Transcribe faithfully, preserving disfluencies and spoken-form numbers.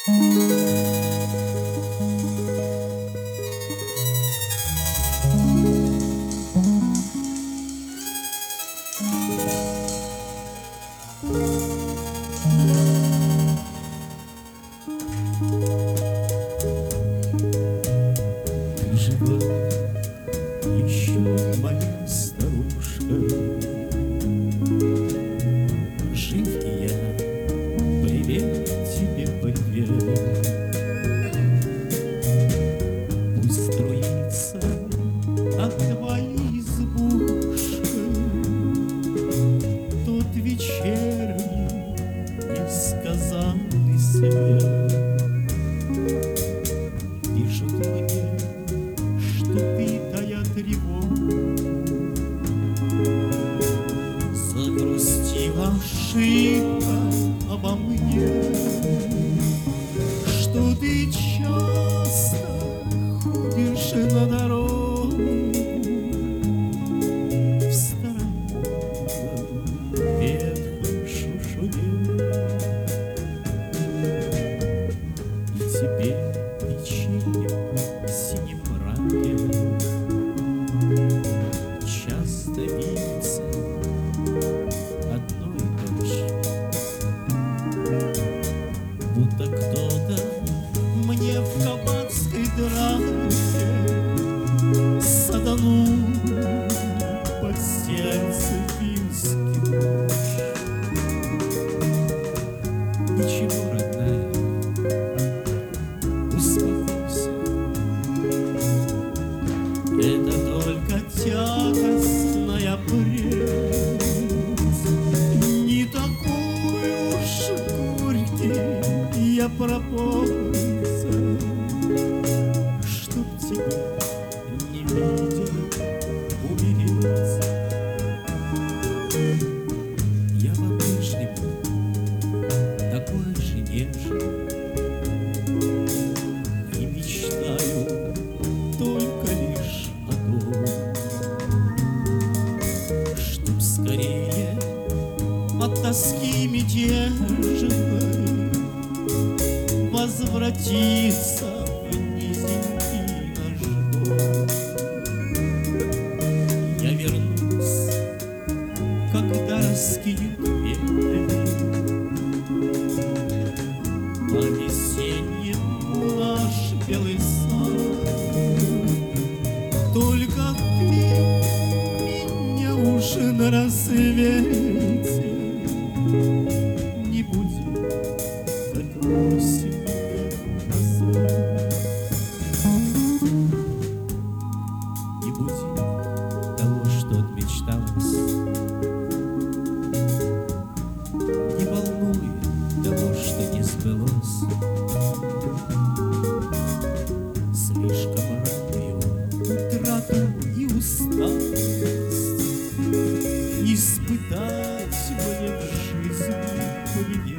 Ты жива еще, моя старушка, жив и я, привет тебе, привет. Пусть струится от твоей избушки тот вечерний несказанный свет. Пишут мне, что ты, тая тревога, загрустила ошибка обо мне, что ты часто ходишь на дорогу в старом ветхом шушуне. И теперь вечерним синим мраке часто видится одно и то же, будто кто-то мне в кабацкой драке саданул под сердце финский нож. Ничего, родная, успокойся, это только тягостная прелесть. Не такой уж горький я пропойца, чтоб тебя не видеть, умереть. Я по-прежнему такой же нежный и мечтаю только лишь о том, чтоб скорее от тоски мятежной возвратиться в низенький наш дом. Я вернусь, когда раскинет ветви по-весеннему наш белый сад. Только ты меня уж на рассвете не буди, как восемь лет назад. Не буди того, что отмечталось, не волнуй того, что не сбылось. Слишком раннюю утрату и усталость испытать мне в жизни поведение.